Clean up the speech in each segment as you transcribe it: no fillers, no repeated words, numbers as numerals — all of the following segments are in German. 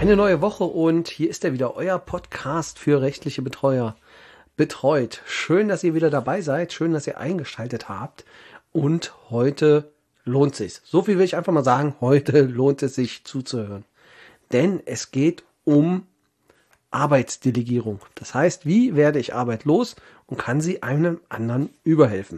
Eine neue Woche und hier ist er wieder, euer Podcast für rechtliche Betreuer. Betreut. Schön, dass ihr wieder dabei seid. Schön, dass ihr eingeschaltet habt. Und heute lohnt sich's. So viel will ich einfach mal sagen. Heute lohnt es sich zuzuhören. Denn es geht um Arbeitsdelegierung. Das heißt, wie werde ich Arbeit los und kann sie einem anderen überhelfen?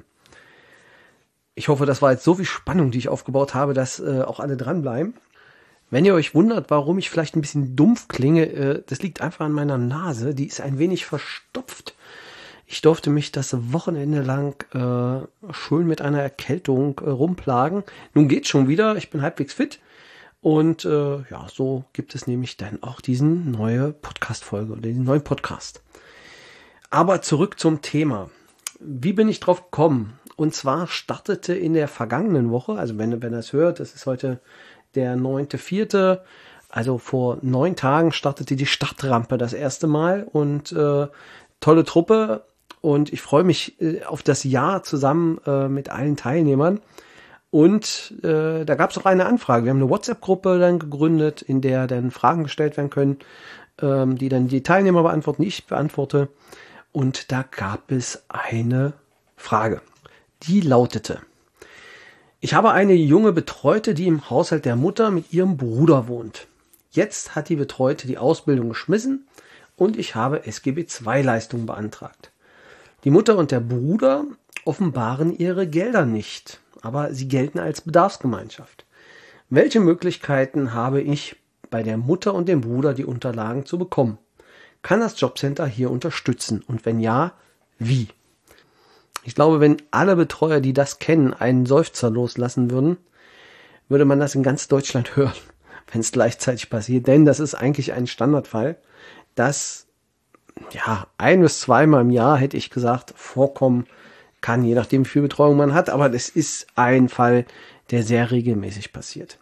Ich hoffe, das war jetzt so viel Spannung, die ich aufgebaut habe, dass auch alle dranbleiben. Wenn ihr euch wundert, warum ich vielleicht ein bisschen dumpf klinge, das liegt einfach an meiner Nase. Die ist ein wenig verstopft. Ich durfte mich das Wochenende lang schön mit einer Erkältung rumplagen. Nun geht's schon wieder. Ich bin halbwegs fit. Und so gibt es nämlich dann auch diese neue Podcast-Folge oder diesen neuen Podcast. Aber zurück zum Thema. Wie bin ich drauf gekommen? Und zwar startete in der vergangenen Woche, also wenn ihr das hört, das ist heute der 9.4., also vor 9 Tagen startete die Startrampe das erste Mal und tolle Truppe und ich freue mich auf das Jahr zusammen mit allen Teilnehmern und da gab es auch eine Anfrage. Wir haben eine WhatsApp-Gruppe dann gegründet, in der dann Fragen gestellt werden können, die dann die Teilnehmer beantworten, die ich beantworte und da gab es eine Frage, die lautete: Ich habe eine junge Betreute, die im Haushalt der Mutter mit ihrem Bruder wohnt. Jetzt hat die Betreute die Ausbildung geschmissen und ich habe SGB-II-Leistungen beantragt. Die Mutter und der Bruder offenbaren ihre Gelder nicht, aber sie gelten als Bedarfsgemeinschaft. Welche Möglichkeiten habe ich, bei der Mutter und dem Bruder die Unterlagen zu bekommen? Kann das Jobcenter hier unterstützen? Und wenn ja, wie? Ich glaube, wenn alle Betreuer, die das kennen, einen Seufzer loslassen würden, würde man das in ganz Deutschland hören, wenn es gleichzeitig passiert. Denn das ist eigentlich ein Standardfall, das 1- bis 2-mal im Jahr, hätte ich gesagt, vorkommen kann, je nachdem, wie viel Betreuung man hat. Aber das ist ein Fall, der sehr regelmäßig passiert.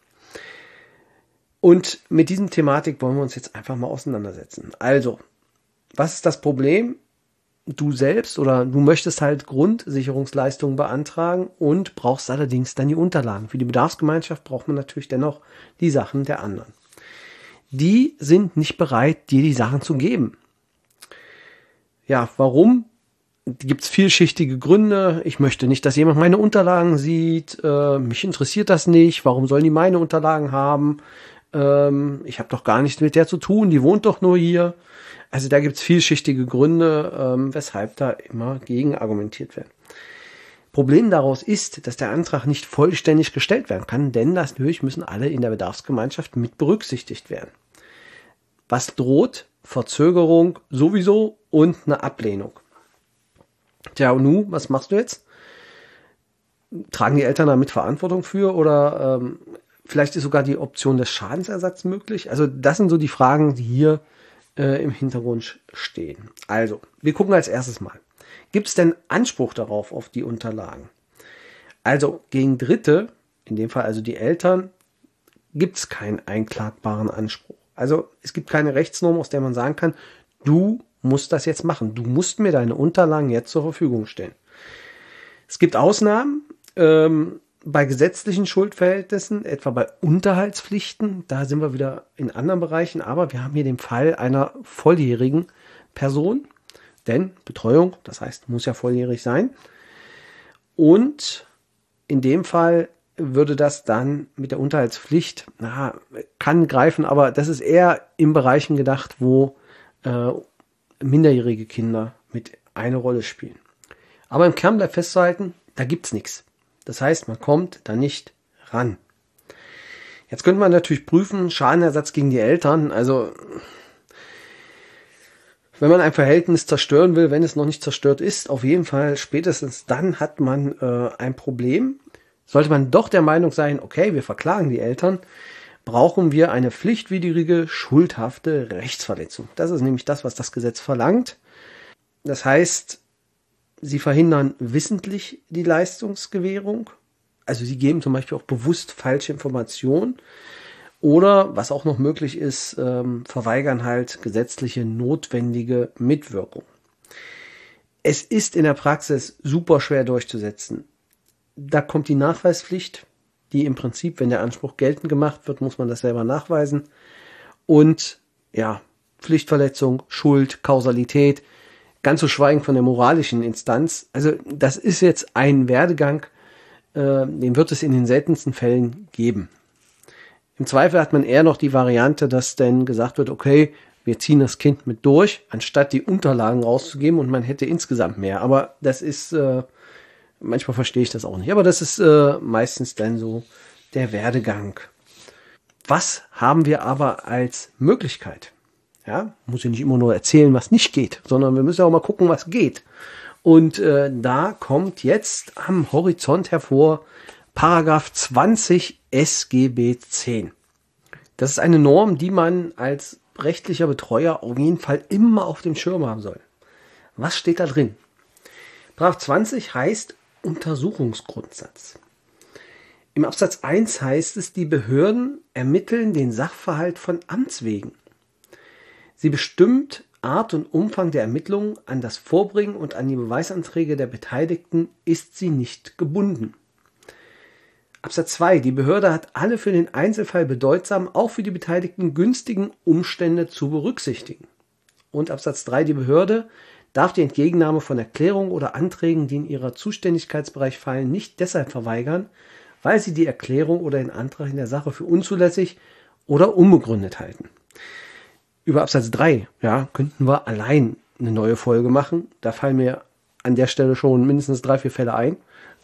Und mit diesem Thematik wollen wir uns jetzt einfach mal auseinandersetzen. Also, was ist das Problem? Du selbst oder du möchtest halt Grundsicherungsleistungen beantragen und brauchst allerdings dann die Unterlagen. Für die Bedarfsgemeinschaft braucht man natürlich dennoch die Sachen der anderen. Die sind nicht bereit, dir die Sachen zu geben. Ja, warum? Gibt es vielschichtige Gründe. Ich möchte nicht, dass jemand meine Unterlagen sieht. Mich interessiert das nicht. Warum sollen die meine Unterlagen haben? Ich habe doch gar nichts mit der zu tun. Die wohnt doch nur hier. Also da gibt es vielschichtige Gründe, weshalb da immer gegen argumentiert wird. Problem daraus ist, dass der Antrag nicht vollständig gestellt werden kann, denn natürlich müssen alle in der Bedarfsgemeinschaft mit berücksichtigt werden. Was droht? Verzögerung sowieso und eine Ablehnung. Tja, und nun, was machst du jetzt? Tragen die Eltern damit Verantwortung für oder vielleicht ist sogar die Option des Schadensersatzes möglich? Also das sind so die Fragen, die hier im Hintergrund stehen. Also, wir gucken als erstes mal. Gibt es denn Anspruch darauf, auf die Unterlagen? Also, gegen Dritte, in dem Fall also die Eltern, gibt es keinen einklagbaren Anspruch. Also, es gibt keine Rechtsnorm, aus der man sagen kann, du musst das jetzt machen. Du musst mir deine Unterlagen jetzt zur Verfügung stellen. Es gibt Ausnahmen, bei gesetzlichen Schuldverhältnissen, etwa bei Unterhaltspflichten, da sind wir wieder in anderen Bereichen, aber wir haben hier den Fall einer volljährigen Person, denn Betreuung, das heißt, muss ja volljährig sein. Und in dem Fall würde das dann mit der Unterhaltspflicht, kann greifen, aber das ist eher in Bereichen gedacht, wo minderjährige Kinder mit eine Rolle spielen. Aber im Kern bleibt festzuhalten, da gibt's nichts. Das heißt, man kommt da nicht ran. Jetzt könnte man natürlich prüfen, Schadenersatz gegen die Eltern. Also, wenn man ein Verhältnis zerstören will, wenn es noch nicht zerstört ist, auf jeden Fall spätestens dann hat man ein Problem. Sollte man doch der Meinung sein, okay, wir verklagen die Eltern, brauchen wir eine pflichtwidrige, schuldhafte Rechtsverletzung. Das ist nämlich das, was das Gesetz verlangt. Das heißt, sie verhindern wissentlich die Leistungsgewährung. Also sie geben zum Beispiel auch bewusst falsche Informationen. Oder, was auch noch möglich ist, verweigern halt gesetzliche notwendige Mitwirkung. Es ist in der Praxis super schwer durchzusetzen. Da kommt die Nachweispflicht, die im Prinzip, wenn der Anspruch geltend gemacht wird, muss man das selber nachweisen. und ja, Pflichtverletzung, Schuld, Kausalität, ganz zu schweigen von der moralischen Instanz. Also das ist jetzt ein Werdegang, den wird es in den seltensten Fällen geben. Im Zweifel hat man eher noch die Variante, dass dann gesagt wird, okay, wir ziehen das Kind mit durch, anstatt die Unterlagen rauszugeben und man hätte insgesamt mehr. Aber das ist, manchmal verstehe ich das auch nicht, aber das ist meistens dann so der Werdegang. Was haben wir aber als Möglichkeit? Ja, muss ich nicht immer nur erzählen, was nicht geht, sondern wir müssen auch mal gucken, was geht. Und da kommt jetzt am Horizont hervor Paragraph 20 SGB 10. Das ist eine Norm, die man als rechtlicher Betreuer auf jeden Fall immer auf dem Schirm haben soll. Was steht da drin? Paragraph 20 heißt Untersuchungsgrundsatz. Im Absatz 1 heißt es, die Behörden ermitteln den Sachverhalt von Amts wegen. Sie bestimmt Art und Umfang der Ermittlungen, an das Vorbringen und an die Beweisanträge der Beteiligten ist sie nicht gebunden. Absatz 2. Die Behörde hat alle für den Einzelfall bedeutsamen, auch für die Beteiligten günstigen Umstände zu berücksichtigen. Und Absatz 3. Die Behörde darf die Entgegennahme von Erklärungen oder Anträgen, die in ihrer Zuständigkeitsbereich fallen, nicht deshalb verweigern, weil sie die Erklärung oder den Antrag in der Sache für unzulässig oder unbegründet halten. Über Absatz 3, ja, könnten wir allein eine neue Folge machen. Da fallen mir an der Stelle schon mindestens 3-4 Fälle ein,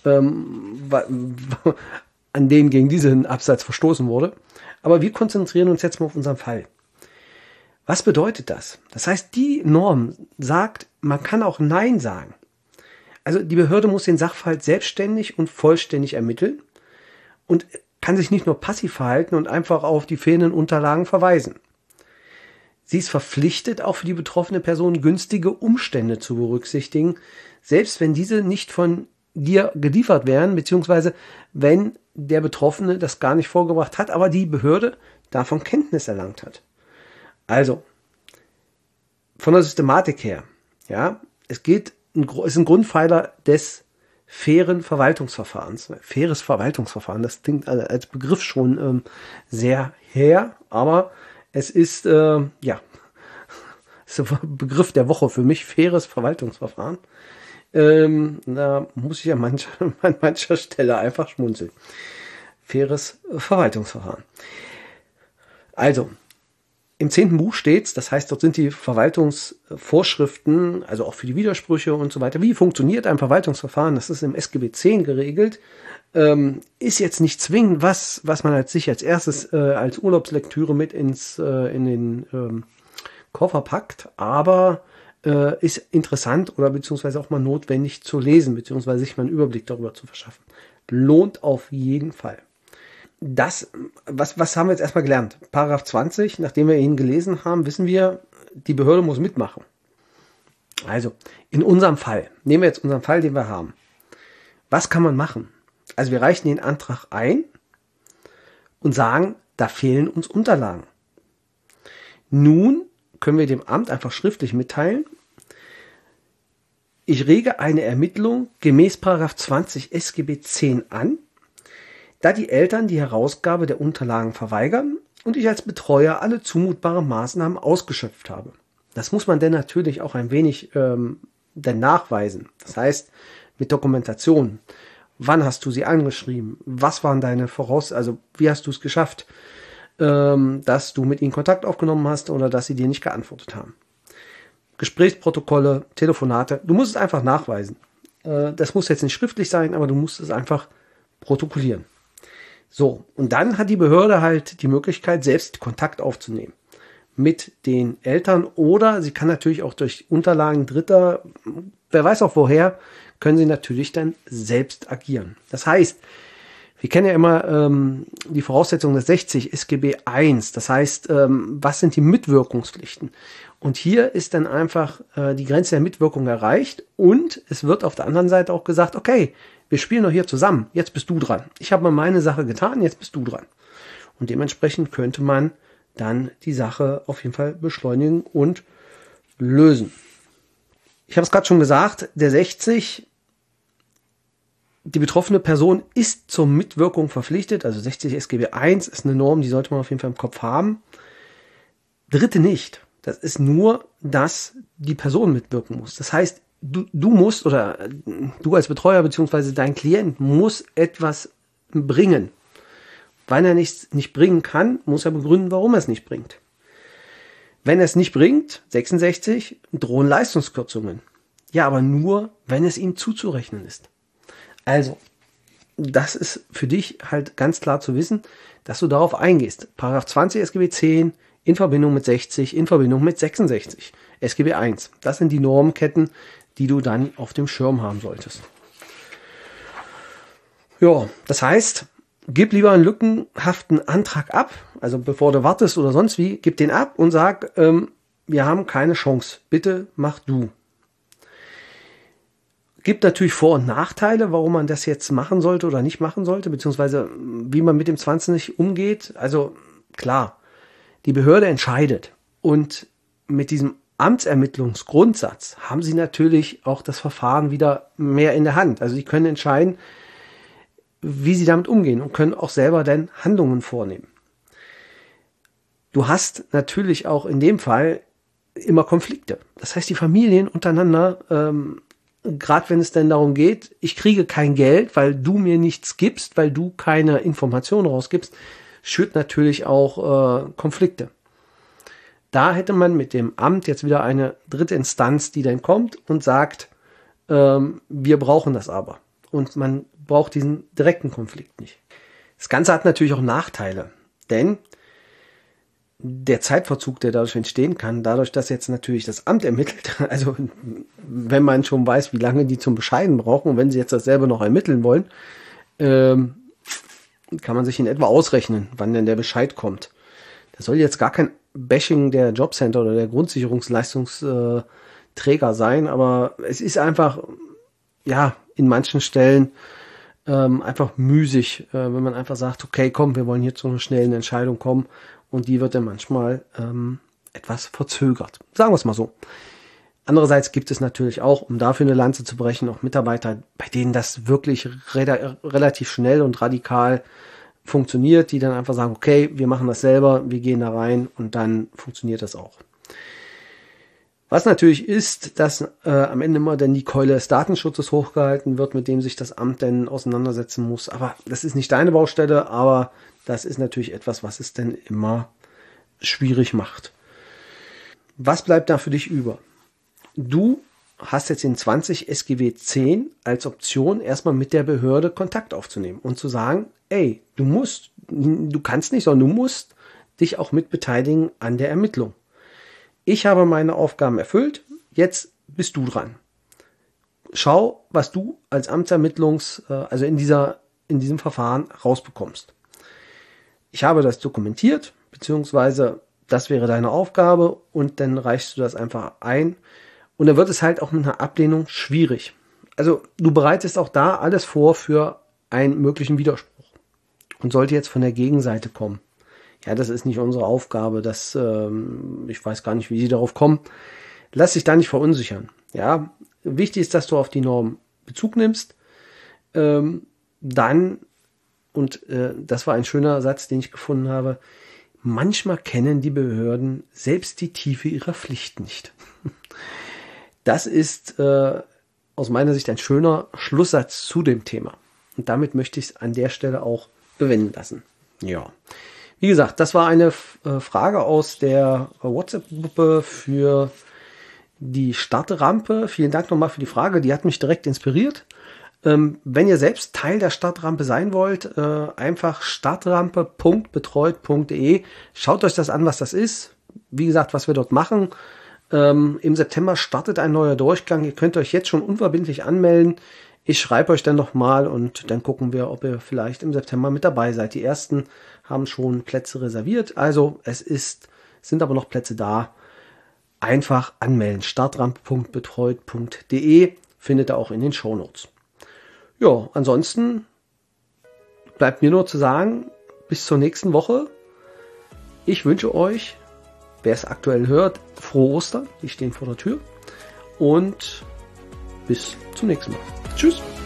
an denen gegen diesen Absatz verstoßen wurde. Aber wir konzentrieren uns jetzt mal auf unseren Fall. Was bedeutet das? Das heißt, die Norm sagt, man kann auch Nein sagen. Also die Behörde muss den Sachverhalt selbstständig und vollständig ermitteln und kann sich nicht nur passiv verhalten und einfach auf die fehlenden Unterlagen verweisen. Sie ist verpflichtet, auch für die betroffene Person günstige Umstände zu berücksichtigen, selbst wenn diese nicht von dir geliefert werden, beziehungsweise wenn der Betroffene das gar nicht vorgebracht hat, aber die Behörde davon Kenntnis erlangt hat. Also, von der Systematik her, ja, ist ein Grundpfeiler des fairen Verwaltungsverfahrens. Faires Verwaltungsverfahren, das klingt als Begriff schon sehr her, aber es ist, ist der Begriff der Woche für mich, faires Verwaltungsverfahren. Da muss ich an mancher Stelle einfach schmunzeln. Faires Verwaltungsverfahren. Also, im 10. Buch steht's, das heißt, dort sind die Verwaltungsvorschriften, also auch für die Widersprüche und so weiter. Wie funktioniert ein Verwaltungsverfahren? Das ist im SGB 10 geregelt. Ist jetzt nicht zwingend was man sich als erstes als Urlaubslektüre mit in den Koffer packt, aber ist interessant oder beziehungsweise auch mal notwendig zu lesen, beziehungsweise sich mal einen Überblick darüber zu verschaffen. Lohnt auf jeden Fall. Was haben wir jetzt erstmal gelernt? Paragraph 20, nachdem wir ihn gelesen haben, wissen wir, die Behörde muss mitmachen. Also, in unserem Fall, nehmen wir jetzt unseren Fall, den wir haben. Was kann man machen? Also wir reichen den Antrag ein und sagen, da fehlen uns Unterlagen. Nun können wir dem Amt einfach schriftlich mitteilen, ich rege eine Ermittlung gemäß § 20 SGB 10 an, da die Eltern die Herausgabe der Unterlagen verweigern und ich als Betreuer alle zumutbaren Maßnahmen ausgeschöpft habe. Das muss man denn natürlich auch ein wenig denn nachweisen. Das heißt, mit Dokumentation. Wann hast du sie angeschrieben? Was waren deine also wie hast du es geschafft, dass du mit ihnen Kontakt aufgenommen hast oder dass sie dir nicht geantwortet haben? Gesprächsprotokolle, Telefonate, du musst es einfach nachweisen. Das muss jetzt nicht schriftlich sein, aber du musst es einfach protokollieren. So, und dann hat die Behörde halt die Möglichkeit, selbst Kontakt aufzunehmen mit den Eltern oder sie kann natürlich auch durch Unterlagen Dritter, wer weiß auch woher, können sie natürlich dann selbst agieren. Das heißt, wir kennen ja immer die Voraussetzungen des 60 SGB 1. Das heißt, was sind die Mitwirkungspflichten? Und hier ist dann einfach die Grenze der Mitwirkung erreicht und es wird auf der anderen Seite auch gesagt, okay, wir spielen doch hier zusammen, jetzt bist du dran. Ich habe mal meine Sache getan, jetzt bist du dran. Und dementsprechend könnte man dann die Sache auf jeden Fall beschleunigen und lösen. Ich habe es gerade schon gesagt, der 60, die betroffene Person ist zur Mitwirkung verpflichtet, also 60 SGB 1 ist eine Norm, die sollte man auf jeden Fall im Kopf haben. Dritte nicht. Das ist nur, dass die Person mitwirken muss. Das heißt, du musst oder du als Betreuer bzw. dein Klient muss etwas bringen. Wenn er nichts nicht bringen kann, muss er begründen, warum er es nicht bringt. Wenn er es nicht bringt, 66, drohen Leistungskürzungen. Ja, aber nur, wenn es ihm zuzurechnen ist. Also, das ist für dich halt ganz klar zu wissen, dass du darauf eingehst. Paragraph 20 SGB 10 in Verbindung mit 60, in Verbindung mit 66 SGB 1. Das sind die Normketten, die du dann auf dem Schirm haben solltest. Ja, das heißt, gib lieber einen lückenhaften Antrag ab, also bevor du wartest oder sonst wie, gib den ab und sag, wir haben keine Chance, bitte mach du. Gibt natürlich Vor- und Nachteile, warum man das jetzt machen sollte oder nicht machen sollte, beziehungsweise wie man mit dem 20 umgeht. Also klar, die Behörde entscheidet und mit diesem Amtsermittlungsgrundsatz haben sie natürlich auch das Verfahren wieder mehr in der Hand. Also sie können entscheiden, wie sie damit umgehen und können auch selber dann Handlungen vornehmen. Du hast natürlich auch in dem Fall immer Konflikte. Das heißt, die Familien untereinander, gerade wenn es denn darum geht, ich kriege kein Geld, weil du mir nichts gibst, weil du keine Informationen rausgibst, schürt natürlich auch Konflikte. Da hätte man mit dem Amt jetzt wieder eine dritte Instanz, die dann kommt und sagt, wir brauchen das aber. Und man braucht diesen direkten Konflikt nicht. Das Ganze hat natürlich auch Nachteile, denn der Zeitverzug, der dadurch entstehen kann, dadurch, dass jetzt natürlich das Amt ermittelt, also wenn man schon weiß, wie lange die zum Bescheiden brauchen und wenn sie jetzt dasselbe noch ermitteln wollen, kann man sich in etwa ausrechnen, wann denn der Bescheid kommt. Das soll jetzt gar kein Bashing der Jobcenter oder der Grundsicherungsleistungsträger sein, aber es ist einfach, ja, in manchen Stellen einfach müßig, wenn man einfach sagt, okay, komm, wir wollen hier zu einer schnellen Entscheidung kommen und die wird dann manchmal etwas verzögert. Sagen wir es mal so. Andererseits gibt es natürlich auch, um dafür eine Lanze zu brechen, auch Mitarbeiter, bei denen das wirklich relativ schnell und radikal funktioniert, die dann einfach sagen, okay, wir machen das selber, wir gehen da rein und dann funktioniert das auch. Was natürlich ist, dass am Ende immer dann die Keule des Datenschutzes hochgehalten wird, mit dem sich das Amt dann auseinandersetzen muss. Aber das ist nicht deine Baustelle, aber das ist natürlich etwas, was es dann immer schwierig macht. Was bleibt da für dich über? Du hast jetzt den 20 SGB 10 als Option, erstmal mit der Behörde Kontakt aufzunehmen und zu sagen, ey, du kannst nicht, sondern du musst dich auch mit beteiligen an der Ermittlung. Ich habe meine Aufgaben erfüllt, jetzt bist du dran. Schau, was du als also in diesem Verfahren rausbekommst. Ich habe das dokumentiert, beziehungsweise das wäre deine Aufgabe und dann reichst du das einfach ein. Und dann wird es halt auch mit einer Ablehnung schwierig. Also du bereitest auch da alles vor für einen möglichen Widerspruch. Und sollte jetzt von der Gegenseite kommen, ja, das ist nicht unsere Aufgabe, ich weiß gar nicht, wie sie darauf kommen. Lass dich da nicht verunsichern. Ja, wichtig ist, dass du auf die Norm Bezug nimmst. Das war ein schöner Satz, den ich gefunden habe. Manchmal kennen die Behörden selbst die Tiefe ihrer Pflicht nicht. Das ist aus meiner Sicht ein schöner Schlusssatz zu dem Thema. Und damit möchte ich es an der Stelle auch bewenden lassen. Ja. Wie gesagt, das war eine Frage aus der WhatsApp-Gruppe für die Startrampe. Vielen Dank nochmal für die Frage, die hat mich direkt inspiriert. Wenn ihr selbst Teil der Startrampe sein wollt, einfach startrampe.betreut.de. Schaut euch das an, was das ist. Wie gesagt, was wir dort machen. Im September startet ein neuer Durchgang. Ihr könnt euch jetzt schon unverbindlich anmelden. Ich schreibe euch dann nochmal und dann gucken wir, ob ihr vielleicht im September mit dabei seid. Die ersten haben schon Plätze reserviert. Also sind aber noch Plätze da. Einfach anmelden. startrampe.betreut.de findet ihr auch in den Shownotes. Ja, ansonsten bleibt mir nur zu sagen, bis zur nächsten Woche. Ich wünsche euch, wer es aktuell hört, frohe Ostern. Die stehen vor der Tür. Und bis zum nächsten Mal. Tschüss.